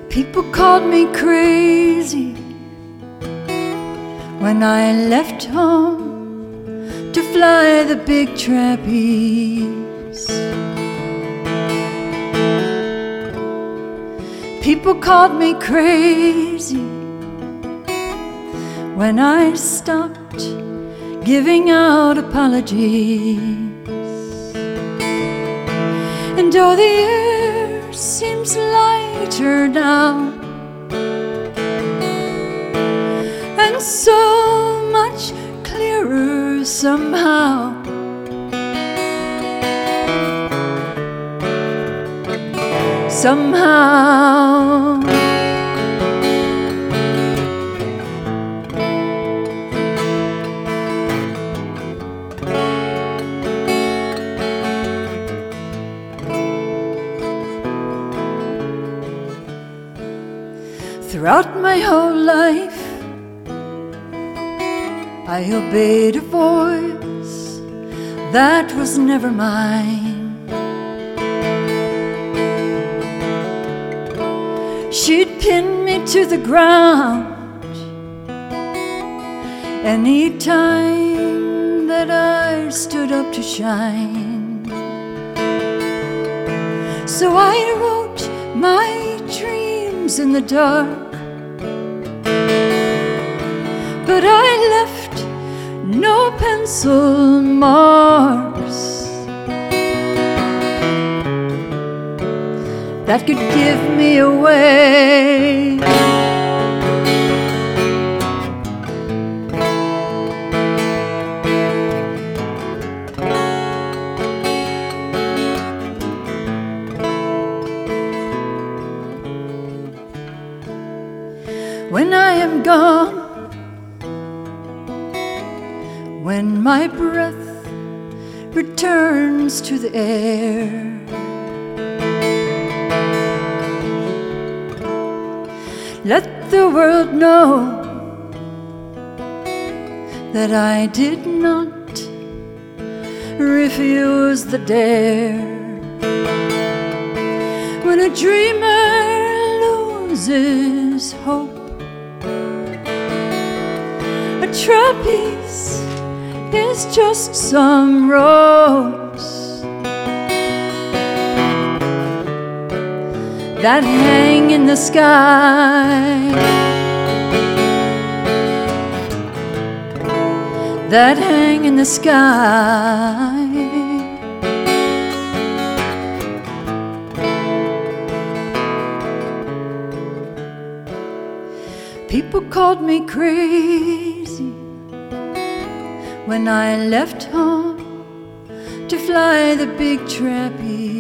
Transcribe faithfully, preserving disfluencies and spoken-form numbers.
People called me crazy when I left home to fly the big trapeze. People called me crazy when I stopped giving out apologies. And oh, the air seems lighter now, and so much clearer somehow. Somehow. Throughout my whole life, I obeyed a voice that was never mine. She'd pin me to the ground any time that I stood up to shine. So I wrote my dreams in the dark, but I left no pencil marks that could give me away. When I am gone, when my breath returns to the air, let the world know that I did not refuse the dare. When a dreamer loses hope, a trapeze is just some ropes that hang in the sky, that hang in the sky. People called me crazy when I left home to fly the big trapeze.